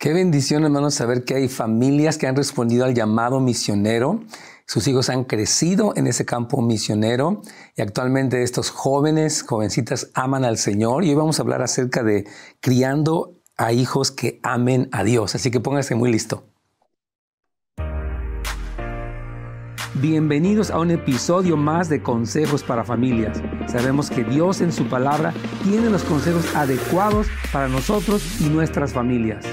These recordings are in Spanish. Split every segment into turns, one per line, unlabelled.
Qué bendición, hermanos, saber que hay familias que han respondido al llamado misionero. Sus hijos han crecido en ese campo misionero y actualmente estos jóvenes, jovencitas, aman al Señor. Y hoy vamos a hablar acerca de criando a hijos que amen a Dios. Así que póngase muy listo. Bienvenidos a un episodio más de Consejos para Familias. Sabemos que Dios en su palabra tiene los consejos adecuados para nosotros y nuestras familias.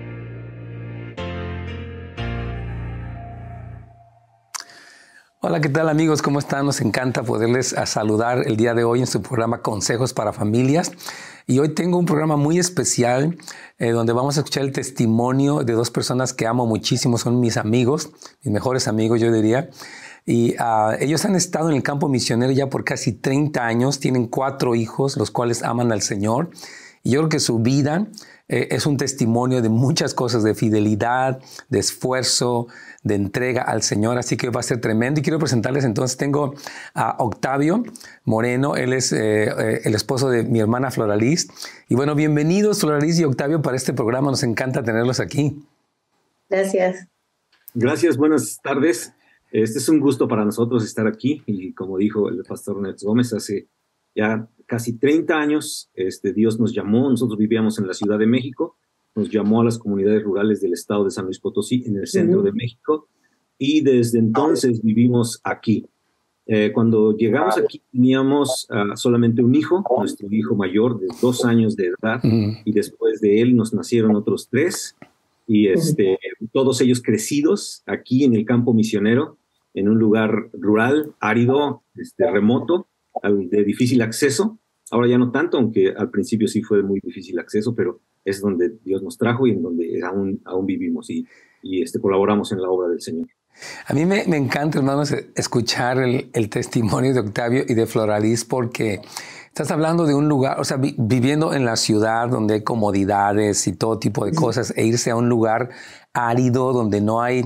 Hola, ¿qué tal amigos? ¿Cómo están? Nos encanta poderles saludar el día de hoy en su programa Consejos para Familias. Y hoy tengo un programa muy especial donde vamos a escuchar el testimonio de dos personas que amo muchísimo. Son mis amigos, mis mejores amigos, yo diría. Y ellos han estado en el campo misionero ya por casi 30 años. Tienen 4 hijos, los cuales aman al Señor. Y yo creo que su vida es un testimonio de muchas cosas, de fidelidad, de esfuerzo, de entrega al Señor. Así que va a ser tremendo. Y quiero presentarles entonces, tengo a Octavio Moreno. Él es el esposo de mi hermana Floraliz. Y bueno, bienvenidos Floraliz y Octavio para este programa. Nos encanta tenerlos aquí.
Gracias.
Gracias, buenas tardes. Este es un gusto para nosotros estar aquí. Y como dijo el pastor Nets Gómez, hace ya casi 30 años Dios nos llamó. Nosotros vivíamos en la Ciudad de México. Nos llamó a las comunidades rurales del estado de San Luis Potosí, en el centro de México, y desde entonces vivimos aquí. Cuando llegamos aquí teníamos solamente un hijo, nuestro hijo mayor de 2 años de edad, y después de él nos nacieron otros 3, y todos ellos crecidos aquí en el campo misionero, en un lugar rural, árido, remoto, de difícil acceso. Ahora ya no tanto, aunque al principio sí fue muy difícil acceso, pero es donde Dios nos trajo y en donde aún vivimos y colaboramos en la obra del Señor.
A mí me encanta, hermanos, escuchar el testimonio de Octavio y de Floraliz, porque estás hablando de un lugar, o sea, viviendo en la ciudad donde hay comodidades y todo tipo de cosas, e irse a un lugar árido donde no hay,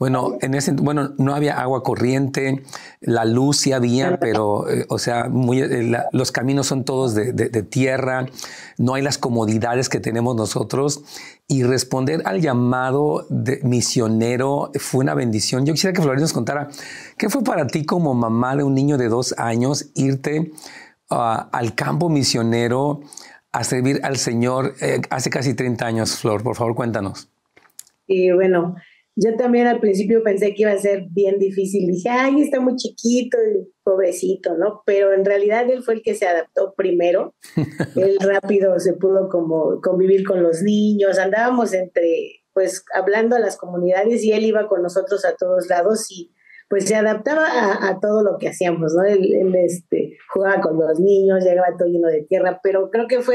no había agua corriente, la luz sí había, pero, los caminos son todos de tierra, no hay las comodidades que tenemos nosotros, y responder al llamado de misionero fue una bendición. Yo quisiera que Floraliz nos contara, ¿qué fue para ti como mamá de un niño de 2 años irte al campo misionero a servir al Señor hace casi 30 años, Flor? Por favor, cuéntanos.
Y bueno, yo también al principio pensé que iba a ser bien difícil. Dije, ay, está muy chiquito, pobrecito, ¿no? Pero en realidad él fue el que se adaptó primero. Él rápido se pudo como convivir con los niños. Andábamos hablando a las comunidades y él iba con nosotros a todos lados y pues se adaptaba a todo lo que hacíamos, ¿no? Él jugaba con los niños, llegaba todo lleno de tierra, pero creo que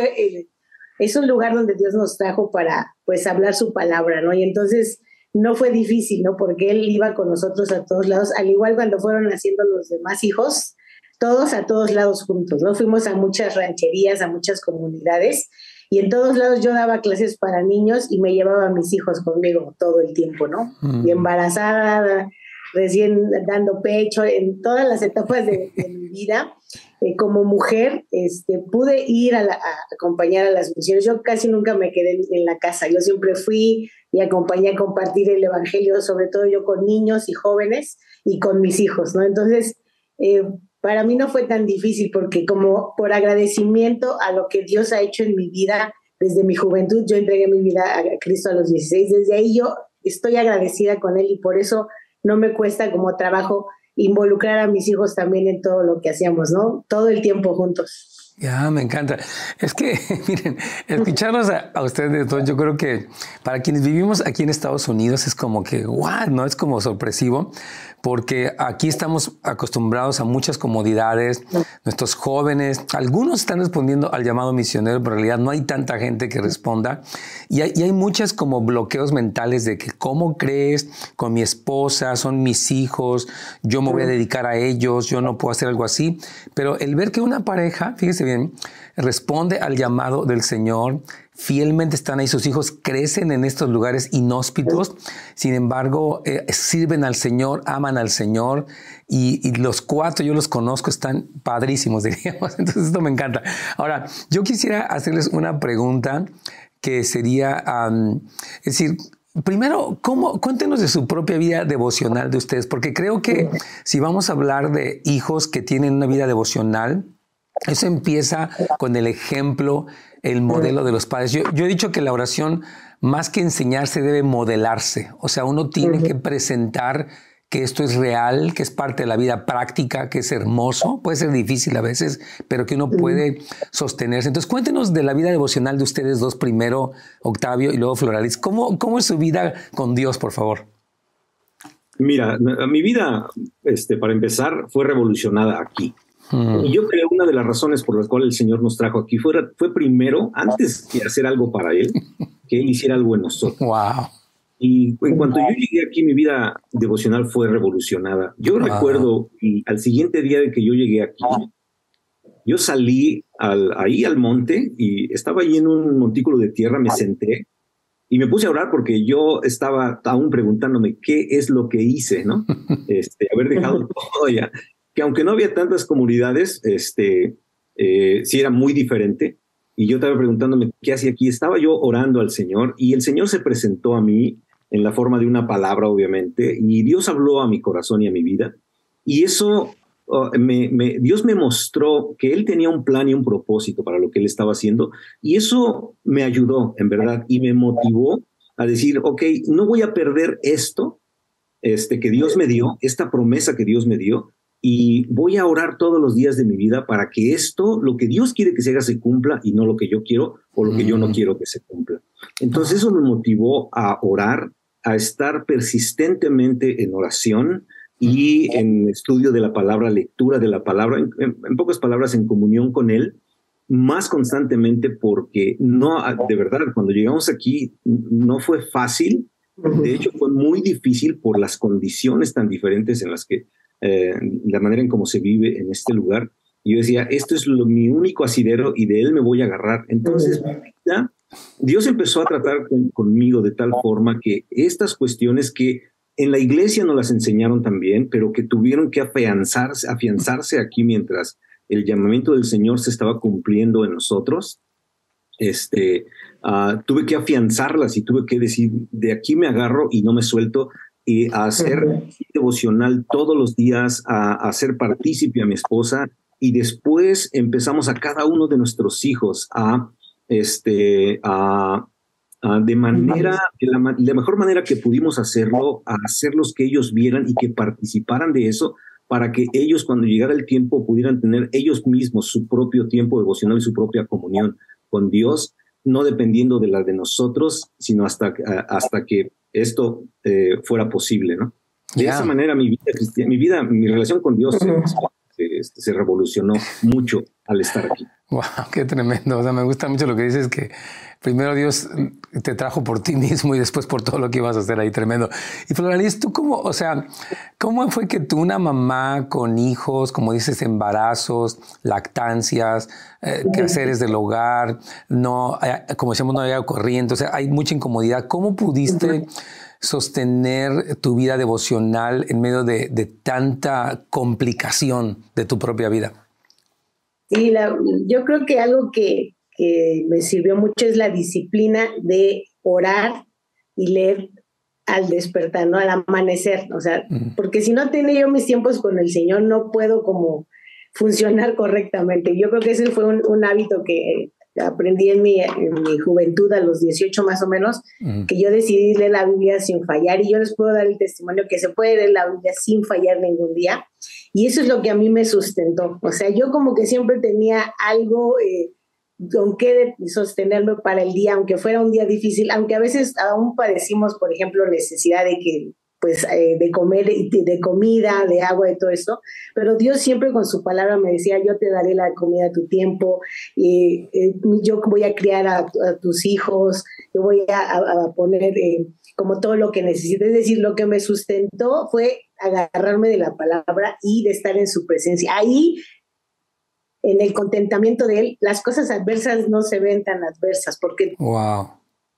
es un lugar donde Dios nos trajo para, pues, hablar su palabra, ¿no? Y entonces no fue difícil, ¿no? Porque él iba con nosotros a todos lados, al igual cuando fueron naciendo los demás hijos, todos a todos lados juntos, ¿no? Fuimos a muchas rancherías, a muchas comunidades, y en todos lados yo daba clases para niños y me llevaba a mis hijos conmigo todo el tiempo, ¿no? Y embarazada, recién dando pecho, en todas las etapas de mi vida, como mujer, pude ir a acompañar a las misiones. Yo casi nunca me quedé en la casa, yo siempre fui y acompañé a compartir el evangelio, sobre todo yo con niños y jóvenes y con mis hijos, ¿no? Entonces, para mí no fue tan difícil porque como por agradecimiento a lo que Dios ha hecho en mi vida, desde mi juventud, yo entregué mi vida a Cristo a los 16, desde ahí yo estoy agradecida con Él y por eso no me cuesta como trabajo involucrar a mis hijos también en todo lo que hacíamos, ¿no? Todo el tiempo juntos.
Ya, me encanta. Es que, miren, escucharlos a ustedes todos, yo creo que para quienes vivimos aquí en Estados Unidos es como que, wow, ¿no? Es como sorpresivo, porque aquí estamos acostumbrados a muchas comodidades. Nuestros jóvenes, algunos están respondiendo al llamado misionero, pero en realidad no hay tanta gente que responda. Y hay muchas como bloqueos mentales de que, ¿cómo crees? Con mi esposa, son mis hijos, yo me voy a dedicar a ellos, yo no puedo hacer algo así. Pero el ver que una pareja, fíjese bien, responde al llamado del Señor, fielmente están ahí, sus hijos crecen en estos lugares inhóspitos, sin embargo, sirven al Señor, aman al Señor, y los 4, yo los conozco, están padrísimos, diríamos. Entonces esto me encanta. Ahora, yo quisiera hacerles una pregunta que sería, es decir, primero, cuéntenos de su propia vida devocional de ustedes, porque creo que si vamos a hablar de hijos que tienen una vida devocional, eso empieza con el ejemplo, el modelo de los padres. Yo he dicho que la oración, más que enseñarse, debe modelarse. O sea, uno tiene que presentar que esto es real, que es parte de la vida práctica, que es hermoso, puede ser difícil a veces, pero que uno puede sostenerse. Entonces, cuéntenos de la vida devocional de ustedes dos, primero Octavio y luego Floralis. ¿Cómo es su vida con Dios, por favor?
Mira, mi vida, para empezar, fue revolucionada aquí. Y yo creo una de las razones por las cuales el Señor nos trajo aquí fue primero, antes de hacer algo para Él, que Él hiciera algo en nosotros.
Wow.
Y en cuanto yo llegué aquí, mi vida devocional fue revolucionada. Yo recuerdo, y al siguiente día de que yo llegué aquí, yo salí ahí al monte y estaba ahí en un montículo de tierra, me senté y me puse a orar porque yo estaba aún preguntándome qué es lo que hice, ¿no? Haber dejado todo ya. Que aunque no había tantas comunidades, sí era muy diferente. Y yo estaba preguntándome qué hacía aquí. Estaba yo orando al Señor y el Señor se presentó a mí en la forma de una palabra, obviamente, y Dios habló a mi corazón y a mi vida. Y eso, Dios me mostró que Él tenía un plan y un propósito para lo que Él estaba haciendo. Y eso me ayudó, en verdad, y me motivó a decir, ok, no voy a perder esto que Dios me dio, esta promesa que Dios me dio, y voy a orar todos los días de mi vida para que esto, lo que Dios quiere que se haga, se cumpla y no lo que yo quiero o lo que yo no quiero que se cumpla. Entonces eso me motivó a orar, a estar persistentemente en oración y en estudio de la palabra, lectura de la palabra, en pocas palabras, en comunión con Él, más constantemente, porque no, de verdad, cuando llegamos aquí no fue fácil. De hecho, fue muy difícil por las condiciones tan diferentes en las que la manera en cómo se vive en este lugar. Y yo decía, esto es mi único asidero y de él me voy a agarrar. Entonces, Dios empezó a tratar conmigo de tal forma que estas cuestiones que en la iglesia nos las enseñaron también, pero que tuvieron que afianzarse aquí mientras el llamamiento del Señor se estaba cumpliendo en nosotros, tuve que afianzarlas y tuve que decir, de aquí me agarro y no me suelto, y a hacer devocional todos los días, a hacer partícipe a mi esposa, y después empezamos a cada uno de nuestros hijos de manera, la mejor manera que pudimos hacerlo, a hacerlos que ellos vieran y que participaran de eso, para que ellos, cuando llegara el tiempo, pudieran tener ellos mismos su propio tiempo devocional y su propia comunión con Dios, no dependiendo de la de nosotros, sino hasta que esto fuera posible, ¿no? De esa manera mi relación con Dios se revolucionó mucho al estar aquí.
Wow, qué tremendo. O sea, me gusta mucho lo que dices, que primero Dios te trajo por ti mismo y después por todo lo que ibas a hacer ahí. Tremendo. Y Floralis, ¿tú cómo fue que tú, una mamá con hijos, como dices, embarazos, lactancias, quehaceres del hogar, no, como decíamos, no había corriente, o sea, hay mucha incomodidad. ¿Cómo pudiste sostener tu vida devocional en medio de tanta complicación de tu propia vida?
Sí, yo creo que algo que me sirvió mucho es la disciplina de orar y leer al despertar, ¿no? Al amanecer, o sea, porque si no tengo yo mis tiempos con el Señor, no puedo como funcionar correctamente. Yo creo que ese fue un hábito que aprendí en mi juventud, a los 18 más o menos, que yo decidí leer la Biblia sin fallar, y yo les puedo dar el testimonio que se puede leer la Biblia sin fallar ningún día, y eso es lo que a mí me sustentó. O sea, yo como que siempre tenía algo con qué sostenerme para el día, aunque fuera un día difícil, aunque a veces aún padecimos, por ejemplo, necesidad de que de comer, de comida, de agua, de todo eso, pero Dios siempre con su palabra me decía, yo te daré la comida a tu tiempo, yo voy a criar a tus hijos, yo voy a poner como todo lo que necesites. Es decir, lo que me sustentó fue agarrarme de la palabra y de estar en su presencia. Ahí, en el contentamiento de Él, las cosas adversas no se ven tan adversas, porque
wow,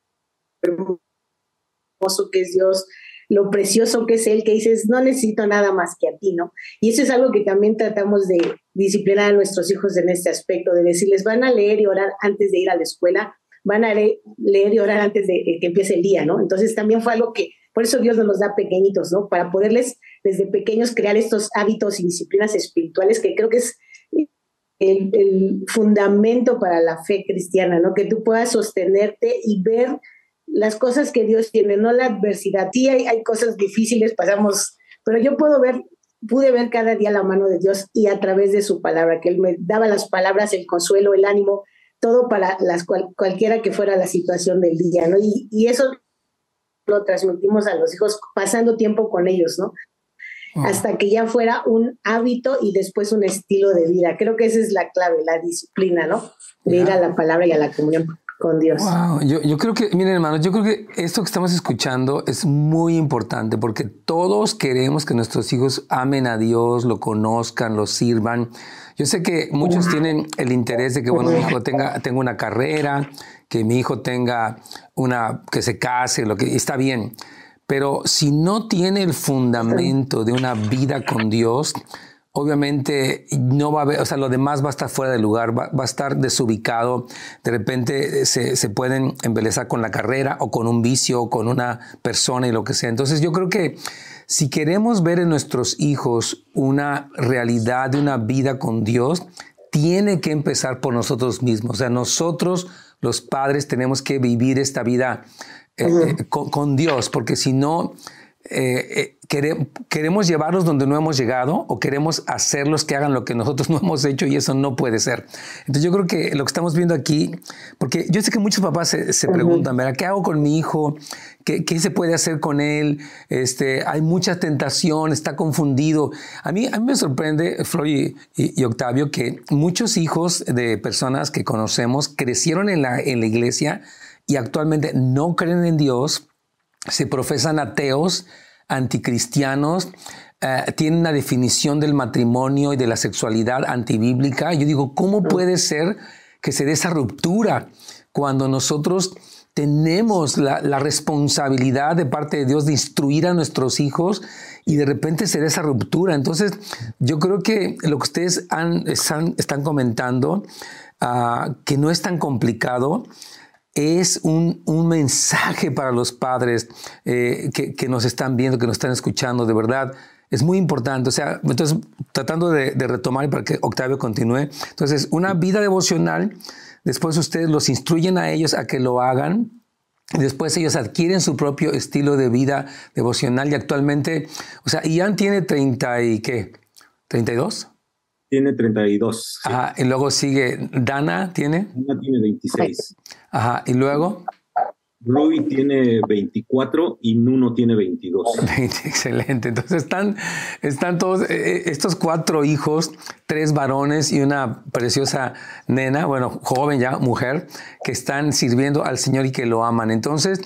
hermoso que es Dios, lo precioso que es Él, que dices, no necesito nada más que a ti, ¿no? Y eso es algo que también tratamos de disciplinar a nuestros hijos en este aspecto, de decirles, van a leer y orar antes de ir a la escuela, van a leer y orar antes de que empiece el día, ¿no? Entonces también fue algo que, por eso Dios nos da pequeñitos, ¿no? Para poderles desde pequeños crear estos hábitos y disciplinas espirituales que creo que es el fundamento para la fe cristiana, ¿no? Que tú puedas sostenerte y ver las cosas que Dios tiene, no la adversidad. Sí, hay cosas difíciles, pasamos, pero yo pude ver cada día la mano de Dios y a través de su palabra, que Él me daba las palabras, el consuelo, el ánimo, todo para cualquiera que fuera la situación del día, ¿no? Y eso lo transmitimos a los hijos pasando tiempo con ellos, ¿no? Hasta que ya fuera un hábito y después un estilo de vida. Creo que esa es la clave, la disciplina, ¿no? De ir a la palabra y a la comunión con Dios.
Wow. Yo creo que, miren hermanos, yo creo que esto que estamos escuchando es muy importante porque todos queremos que nuestros hijos amen a Dios, lo conozcan, lo sirvan. Yo sé que muchos tienen el interés de que, bueno, mi hijo tenga una carrera, que mi hijo tenga que se case, está bien. Pero si no tiene el fundamento de una vida con Dios, obviamente no va a haber, o sea, lo demás va a estar fuera de lugar, va a estar desubicado. De repente se pueden embelezar con la carrera o con un vicio o con una persona y lo que sea. Entonces yo creo que si queremos ver en nuestros hijos una realidad de una vida con Dios, tiene que empezar por nosotros mismos. O sea, nosotros, los padres, tenemos que vivir esta vida con Dios, porque si no, queremos llevarlos donde no hemos llegado o queremos hacerlos que hagan lo que nosotros no hemos hecho y eso no puede ser. Entonces yo creo que lo que estamos viendo aquí, porque yo sé que muchos papás se preguntan, ¿verdad? ¿Qué hago con mi hijo? ¿Qué se puede hacer con él? Hay mucha tentación, está confundido. A mí me sorprende, Flor y Octavio, que muchos hijos de personas que conocemos crecieron en la iglesia y actualmente no creen en Dios, se profesan ateos, anticristianos, tienen una definición del matrimonio y de la sexualidad antibíblica. Yo digo, ¿cómo puede ser que se dé esa ruptura cuando nosotros tenemos la responsabilidad de parte de Dios de instruir a nuestros hijos y de repente se dé esa ruptura? Entonces, yo creo que lo que ustedes están comentando, que no es tan complicado, es un mensaje para los padres que nos están viendo, que nos están escuchando, de verdad. Es muy importante. O sea, entonces, tratando de retomar para que Octavio continúe. Entonces, una vida devocional, después ustedes los instruyen a ellos a que lo hagan. Después ellos adquieren su propio estilo de vida devocional y actualmente, o sea, Ian tiene 30 y ¿qué? ¿32?
Tiene 32. Sí.
Ajá, y luego sigue Dana, ¿tiene?
Dana tiene 26.
Ajá, y luego
Rui tiene 24 y Nuno tiene 22.
Excelente. Entonces están todos estos 4 hijos, 3 varones y una preciosa nena, bueno, joven ya, mujer, que están sirviendo al Señor y que lo aman. Entonces,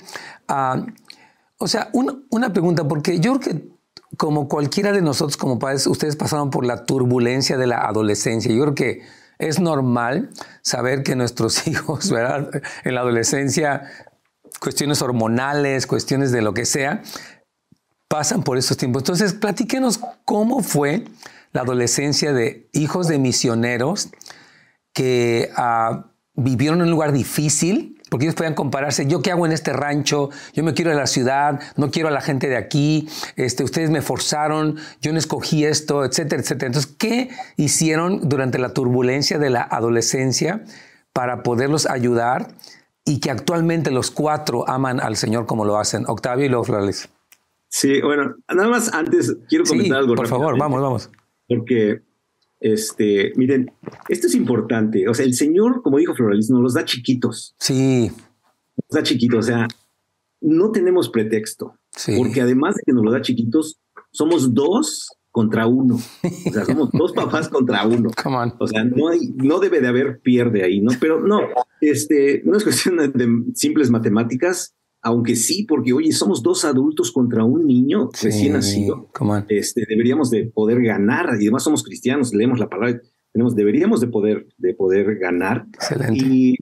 o sea, una pregunta, porque yo creo que como cualquiera de nosotros como padres, ustedes pasaron por la turbulencia de la adolescencia. Yo creo que es normal saber que nuestros hijos, ¿verdad? En la adolescencia, cuestiones hormonales, cuestiones de lo que sea, pasan por estos tiempos. Entonces, platíquenos cómo fue la adolescencia de hijos de misioneros que vivieron en un lugar difícil, porque ellos podían compararse, ¿yo qué hago en este rancho? Yo me quiero ir a la ciudad, no quiero a la gente de aquí, ustedes me forzaron, yo no escogí esto, etcétera, etcétera. Entonces, ¿qué hicieron durante la turbulencia de la adolescencia para poderlos ayudar y que actualmente los 4 aman al Señor como lo hacen? Octavio y luego Flores.
Sí, bueno, nada más antes quiero comentar algo.
Por favor, vamos.
Porque, miren, esto es importante. O sea, el Señor, como dijo Floralis, nos los da chiquitos.
Sí.
Nos da chiquitos, o sea, no tenemos pretexto. Sí. Porque además de que nos los da chiquitos, somos 2 contra 1. O sea, somos 2 papás contra 1.
Come on.
O sea, no debe de haber pierde ahí, ¿no? Pero no es cuestión de simples matemáticas, aunque sí, porque oye, somos 2 adultos contra un niño recién nacido. Deberíamos de poder ganar, y además somos cristianos, leemos la palabra, deberíamos de poder ganar.
Excelente.
Y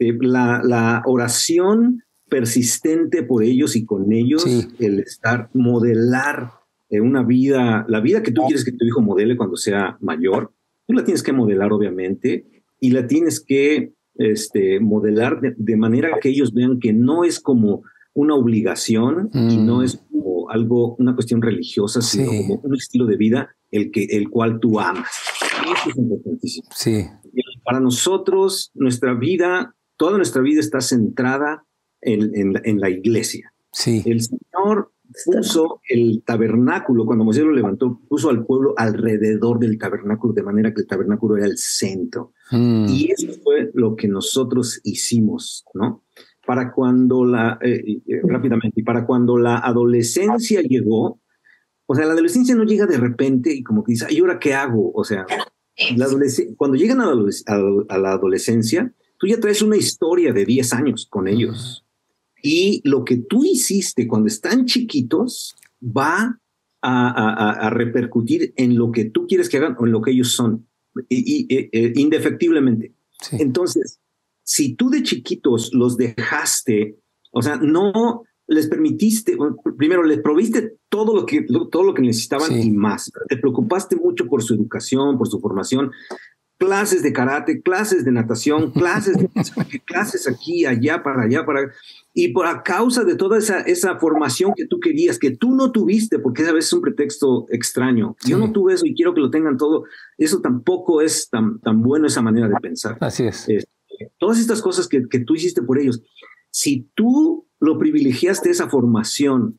la oración persistente por ellos y con ellos, sí. El modelar una vida, la vida que tú quieres que tu hijo modele cuando sea mayor, tú la tienes que modelar obviamente y la tienes que modelar de manera que ellos vean que no es como una obligación y no es como algo, una cuestión religiosa, sino como un estilo de vida el cual tú amas. Eso es importantísimo.
Sí.
Para nosotros, toda nuestra vida está centrada en la iglesia.
Sí.
El Señor puso el tabernáculo, cuando Moisés lo levantó, puso al pueblo alrededor del tabernáculo, de manera que el tabernáculo era el centro. Y eso fue lo que nosotros hicimos, ¿no? Para cuando rápidamente, y para cuando la adolescencia llegó, o sea, la adolescencia no llega de repente y como que dice, ¿y ahora qué hago? O sea, cuando llegan a la adolescencia, tú ya traes una historia de 10 años con ellos. Y lo que tú hiciste cuando están chiquitos va a repercutir en lo que tú quieres que hagan o en lo que ellos son, indefectiblemente. Sí. Entonces, si tú de chiquitos los dejaste, o sea, no les permitiste, primero les proviste todo lo que necesitaban y más. Te preocupaste mucho por su educación, por su formación, clases de karate, clases de natación, clases aquí, allá, para allá, y por a causa de toda esa formación que tú querías, que tú no tuviste, porque a veces es un pretexto extraño. Sí. Yo no tuve eso y quiero que lo tengan todo. Eso tampoco es tan bueno, esa manera de pensar.
Así es.
Todas estas cosas que tú hiciste por ellos, si tú lo privilegiaste, esa formación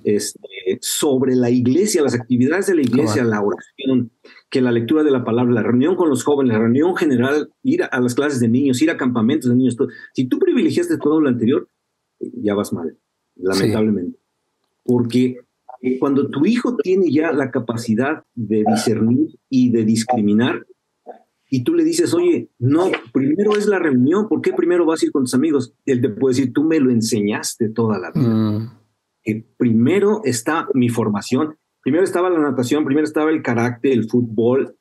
sobre la iglesia, las actividades de la iglesia, la oración, que la lectura de la palabra, la reunión con los jóvenes, la reunión general, ir a las clases de niños, ir a campamentos de niños, todo. Si tú privilegiaste todo lo anterior, ya vas mal, lamentablemente. Sí. Porque cuando tu hijo tiene ya la capacidad de discernir y de discriminar, y tú le dices, oye, no, primero es la reunión, ¿por qué primero vas a ir con tus amigos? Él te puede decir, tú me lo enseñaste toda la vida. Primero está mi formación, primero estaba la natación, primero estaba el karate, el fútbol,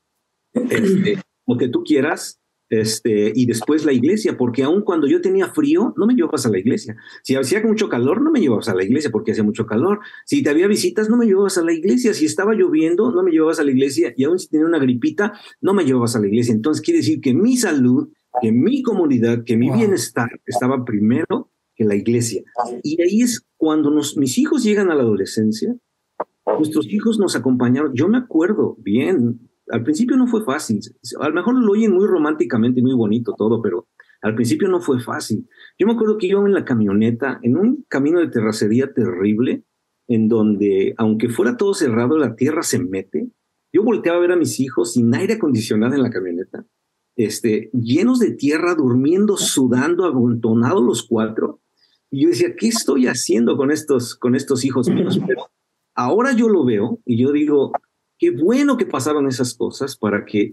lo que tú quieras, y después la iglesia, porque aun cuando yo tenía frío, no me llevabas a la iglesia. Si hacía mucho calor, no me llevabas a la iglesia porque hacía mucho calor. Si te había visitas, no me llevabas a la iglesia. Si estaba lloviendo, no me llevabas a la iglesia. Y aun si tenía una gripita, no me llevabas a la iglesia. Entonces quiere decir que mi salud, que mi comunidad, que mi bienestar estaba primero que la iglesia. Y ahí es cuando mis hijos llegan a la adolescencia, nuestros hijos nos acompañaron. Yo me acuerdo bien. Al principio no fue fácil. A lo mejor lo oyen muy románticamente y muy bonito todo, pero al principio no fue fácil. Yo me acuerdo que iba en la camioneta, en un camino de terracería terrible, en donde, aunque fuera todo cerrado, la tierra se mete. Yo volteaba a ver a mis hijos sin aire acondicionado en la camioneta, llenos de tierra, durmiendo, sudando, amontonados los 4. Y yo decía, ¿qué estoy haciendo con estos hijos míos? Pero ahora yo lo veo y yo digo, qué bueno que pasaron esas cosas para que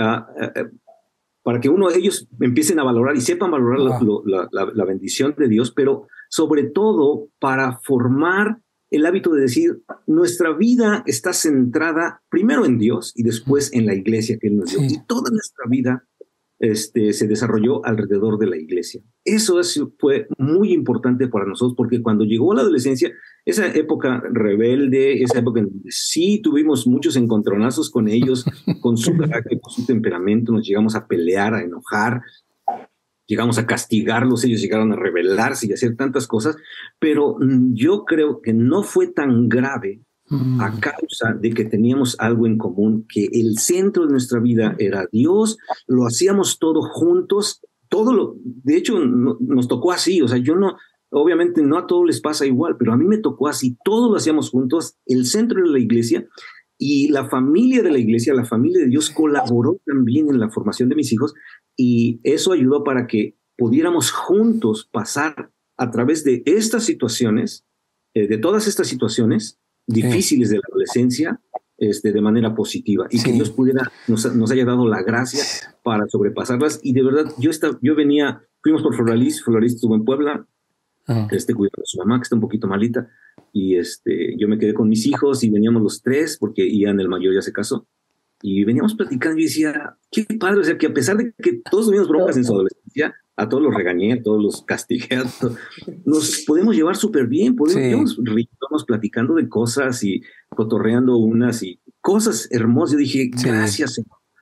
ellos empiecen a valorar y sepan valorar la bendición de Dios, pero sobre todo para formar el hábito de decir, nuestra vida está centrada primero en Dios y después en la iglesia que Él nos dio. Sí. Y toda nuestra vida se desarrolló alrededor de la iglesia. Eso fue muy importante para nosotros porque cuando llegó la adolescencia, esa época rebelde, esa época en donde sí tuvimos muchos encontronazos con ellos, con su carácter, con su temperamento, nos llegamos a pelear, a enojar, llegamos a castigarlos, ellos llegaron a rebelarse y a hacer tantas cosas, pero yo creo que no fue tan grave a causa de que teníamos algo en común, que el centro de nuestra vida era Dios, lo hacíamos todo juntos, de hecho nos tocó así, o sea, obviamente no a todos les pasa igual, pero a mí me tocó así, todos lo hacíamos juntos, el centro de la iglesia y la familia de la iglesia, la familia de Dios colaboró también en la formación de mis hijos y eso ayudó para que pudiéramos juntos pasar a través de estas situaciones, de todas estas situaciones difíciles de la adolescencia, de manera positiva y que Dios nos haya dado la gracia para sobrepasarlas. Y de verdad, fuimos por Floralis estuvo en Puebla, cuidando a su mamá que está un poquito malita, y yo me quedé con mis hijos y veníamos los 3 porque Ian el mayor ya se casó y veníamos platicando y decía, qué padre, o sea que a pesar de que todos tuvimos broncas en su adolescencia, a todos los regañé, a todos los castigué, nos podemos llevar súper bien, podemos platicando de cosas y cotorreando unas y cosas hermosas. Yo dije, gracias, Señor.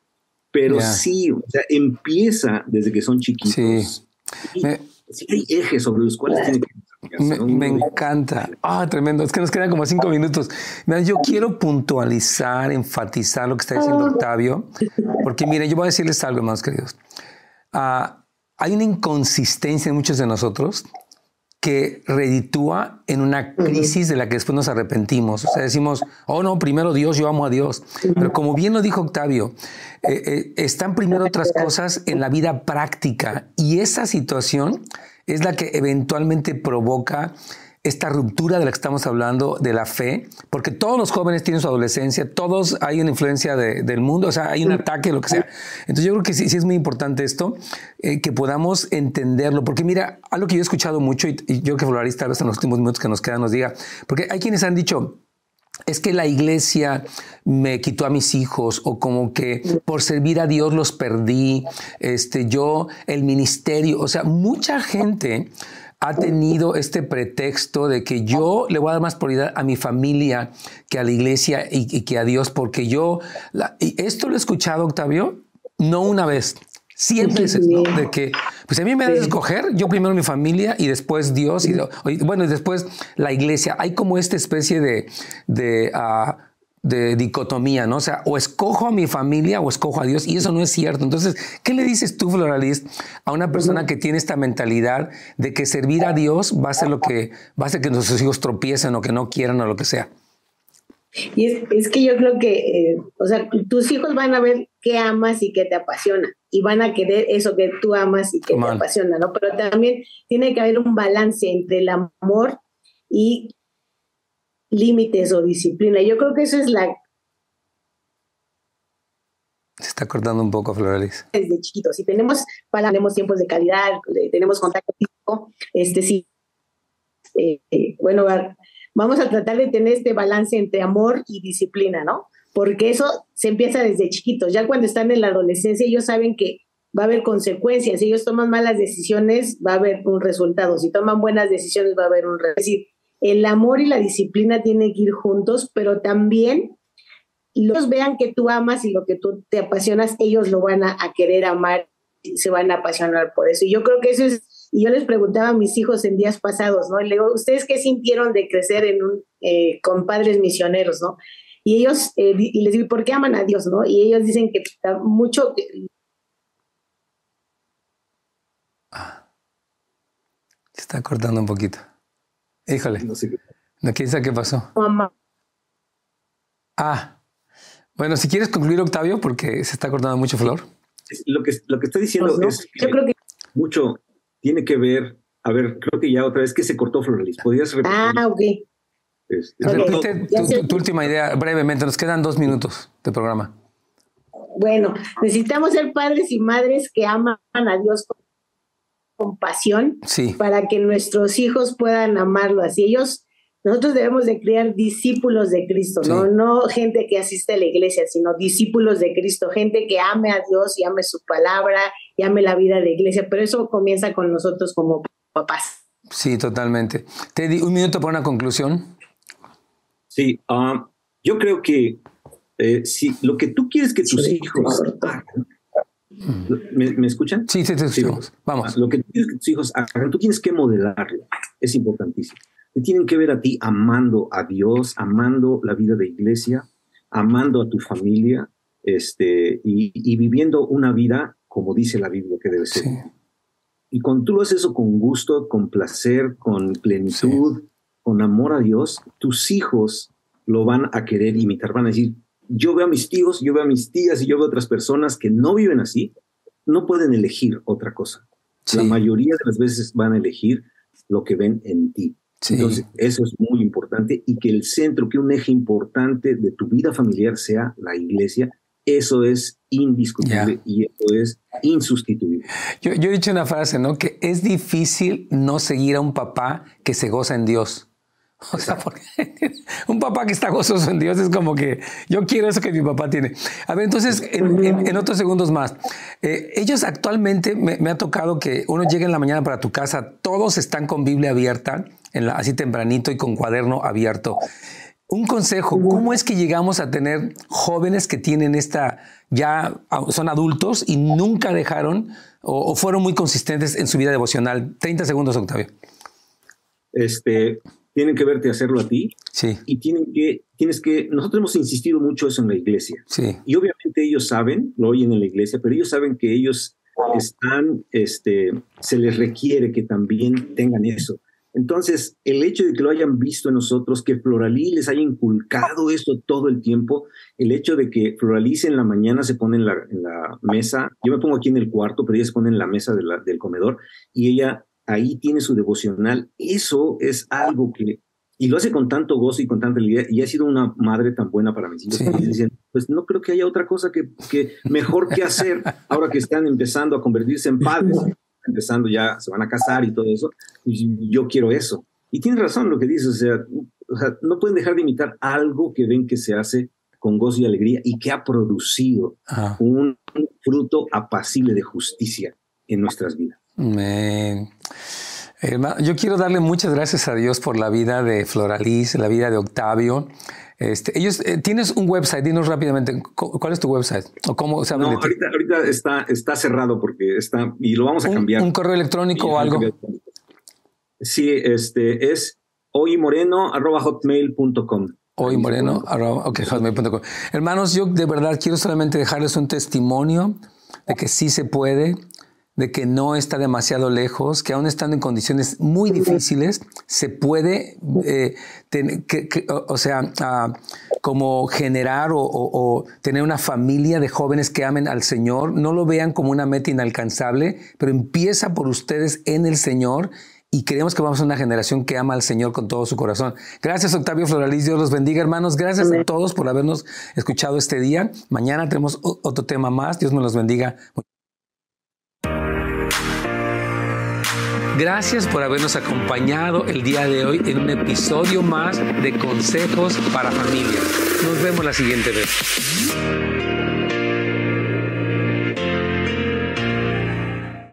pero sí, o sea, empieza desde que son chiquitos.
Sí.
Sí hay ejes sobre los cuales tienen que...
Me encanta. Tremendo. Es que nos quedan como 5 minutos. Mira, yo quiero puntualizar, enfatizar lo que está diciendo Octavio, porque miren, yo voy a decirles algo, hermanos queridos. Hay una inconsistencia en muchos de nosotros que reditúa en una crisis de la que después nos arrepentimos. O sea, decimos, oh no, primero Dios, yo amo a Dios. Pero como bien lo dijo Octavio, están primero otras cosas en la vida práctica, y esa situación es la que eventualmente provoca esta ruptura de la que estamos hablando, de la fe, porque todos los jóvenes tienen su adolescencia, todos hay una influencia del mundo, o sea, hay un ataque, lo que sea. Entonces yo creo que sí es muy importante esto, que podamos entenderlo, porque mira, algo que yo he escuchado mucho, y yo que Floralista tal vez en los últimos minutos que nos quedan nos diga, porque hay quienes han dicho, es que la iglesia me quitó a mis hijos, o como que por servir a Dios los perdí, yo, el ministerio, o sea, mucha gente ha tenido este pretexto de que yo le voy a dar más prioridad a mi familia que a la iglesia y que a Dios, porque y esto lo he escuchado, Octavio, no una vez, 100 veces, ¿no? De que, pues a mí me das a escoger, yo primero mi familia y después Dios, y después la iglesia. Hay como esta especie de dicotomía, ¿no? O sea, o escojo a mi familia o escojo a Dios, y eso no es cierto. Entonces, ¿qué le dices tú, Floralis, a una persona que tiene esta mentalidad de que servir a Dios va a ser va a hacer que nuestros hijos tropiecen o que no quieran o lo que sea?
Y es que yo creo que, o sea, tus hijos van a ver qué amas y qué te apasiona, y van a querer eso que tú amas y que te apasiona, ¿no? Pero también tiene que haber un balance entre el amor y límites o disciplina. Yo creo que eso es
Se está cortando un poco, Floralis.
Desde chiquitos. Si tenemos tiempos de calidad, tenemos contacto físico, sí. Bueno, vamos a tratar de tener este balance entre amor y disciplina, ¿no? Porque eso se empieza desde chiquitos. Ya cuando están en la adolescencia, ellos saben que va a haber consecuencias. Si ellos toman malas decisiones, va a haber un resultado. Si toman buenas decisiones, va a haber un resultado. Es decir, el amor y la disciplina tienen que ir juntos, pero también ellos vean que tú amas y lo que tú te apasionas, ellos lo van a querer amar y se van a apasionar por eso. Y yo creo que eso es, y yo les preguntaba a mis hijos en días pasados, ¿no? Y le digo, ¿ustedes qué sintieron de crecer con padres misioneros, ¿no? Y ellos, y les digo, ¿por qué aman a Dios, no? Y ellos dicen que está mucho...
Se está cortando un poquito. Híjole. No sé qué pasó.
Mamá.
Bueno, si quieres concluir, Octavio, porque se está cortando mucho, Flor.
Lo que está diciendo es que, yo creo que mucho tiene que ver. A ver, creo que ya otra vez que se cortó, Floralis. ¿Podrías repetir?
Ok.
Repite tu última idea brevemente. Nos quedan 2 minutos de programa.
Bueno, necesitamos ser padres y madres que aman a Dios con pasión,
sí,
para que nuestros hijos puedan amarlo así. Nosotros debemos de criar discípulos de Cristo, sí, no gente que asiste a la iglesia, sino discípulos de Cristo, gente que ame a Dios y ame su palabra y ame la vida de iglesia, pero eso comienza con nosotros como papás.
Sí, totalmente. Te di 1 minuto para una conclusión.
Sí, yo creo que si lo que tú quieres que tus hijos hagan, ¿me escuchan?
Sí, te escuchamos. Sí, vamos.
Lo que tú quieres que tus hijos hagan, tú tienes que modelarlo, es importantísimo. Te tienen que ver a ti amando a Dios, amando la vida de iglesia, amando a tu familia, y viviendo una vida como dice la Biblia que debe ser. Sí. Y cuando tú lo haces eso con gusto, con placer, con plenitud, sí, con amor a Dios, tus hijos lo van a querer imitar, van a decir, yo veo a mis tíos, yo veo a mis tías y yo veo a otras personas que no viven así, no pueden elegir otra cosa. Sí. La mayoría de las veces van a elegir lo que ven en ti. Sí. Entonces, eso es muy importante, y que el centro, que un eje importante de tu vida familiar sea la iglesia, eso es indiscutible y eso es insustituible.
Yo he dicho una frase, ¿no? Que es difícil no seguir a un papá que se goza en Dios. O sea, porque un papá que está gozoso en Dios es como que yo quiero eso que mi papá tiene. A ver, entonces, en otros segundos más, ellos actualmente me ha tocado que uno llegue en la mañana para tu casa, todos están con Biblia abierta, así tempranito y con cuaderno abierto. Un consejo, ¿cómo es que llegamos a tener jóvenes que tienen ya son adultos y nunca dejaron o fueron muy consistentes en su vida devocional? 30 segundos, Octavio.
Tienen que verte hacerlo a ti.
Sí.
Y nosotros hemos insistido mucho eso en la iglesia.
Sí.
Y obviamente ellos saben, lo oyen en la iglesia, pero ellos saben que ellos se les requiere que también tengan eso. Entonces, el hecho de que lo hayan visto en nosotros, que Floralí les haya inculcado eso todo el tiempo, el hecho de que Floralí en la mañana se pone en la mesa, yo me pongo aquí en el cuarto, pero ella se pone en la mesa del comedor y ella ahí tiene su devocional. Eso es algo y lo hace con tanto gozo y con tanta alegría, y ha sido una madre tan buena para mis hijos. Sí. Dicen, pues no creo que haya otra cosa que mejor que hacer ahora que están empezando a convertirse en padres. Empezando ya, se van a casar y todo eso, y yo quiero eso. Y tienes razón lo que dices, o sea, no pueden dejar de imitar algo que ven que se hace con gozo y alegría y que ha producido un fruto apacible de justicia en nuestras vidas.
Amén. Hermano, yo quiero darle muchas gracias a Dios por la vida de Floraliz, la vida de Octavio. Tienes un website, dinos rápidamente, ¿cuál es tu website? ¿O cómo saben de ti?
Ahorita está cerrado porque y lo vamos a cambiar.
¿Un correo electrónico o algo?
Sí, es hoymoreno@hotmail.com.
Hoymoreno@hotmail.com. Hermanos, yo de verdad quiero solamente dejarles un testimonio de que sí se puede, de que no está demasiado lejos, que aún estando en condiciones muy difíciles, se puede, como generar o tener una familia de jóvenes que amen al Señor. No lo vean como una meta inalcanzable, pero empieza por ustedes en el Señor, y creemos que vamos a una generación que ama al Señor con todo su corazón. Gracias, Octavio, Floraliz. Dios los bendiga, hermanos. Gracias a todos por habernos escuchado este día. Mañana tenemos otro tema más. Dios nos los bendiga. Gracias por habernos acompañado el día de hoy en un episodio más de Consejos para Familias. Nos vemos la siguiente vez.